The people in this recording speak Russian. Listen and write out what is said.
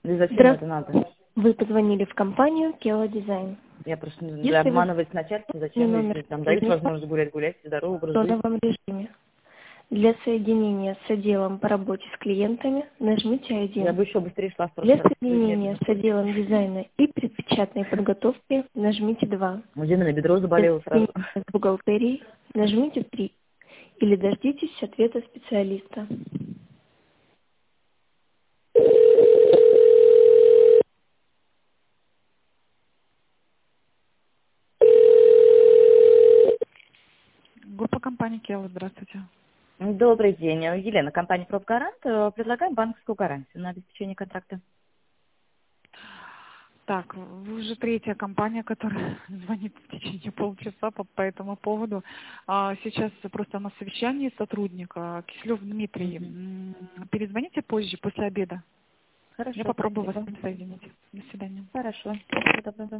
Да и зачем это Здравствуйте. надо? Вы позвонили в компанию Kela Design. Я просто не знаю, Если вы обманывать начальство, не зачем, номер если там дают сотрудника возможность гулять, здоровый в образ жизни. тоновом режиме. Для соединения с отделом по работе с клиентами нажмите Я 1. бы еще быстрее шла в Для прошлый раз. Нет, соединения с отделом дизайна и предпечатной подготовки нажмите 2. на бедро Для заболела сразу. соединения с бухгалтерией нажмите 3. Или дождитесь ответа специалиста. Группа компании Кела, здравствуйте. Добрый день. Елена, компания «Пробгарант». Предлагаем банковскую гарантию на обеспечение контракта. Так, вы уже третья компания, которая звонит в течение полчаса по этому поводу. Сейчас просто на совещании сотрудника Киселев Дмитрий. Перезвоните позже, после обеда. Хорошо, Я попробую вас спасибо. соединить. До свидания. Хорошо. Всего доброго.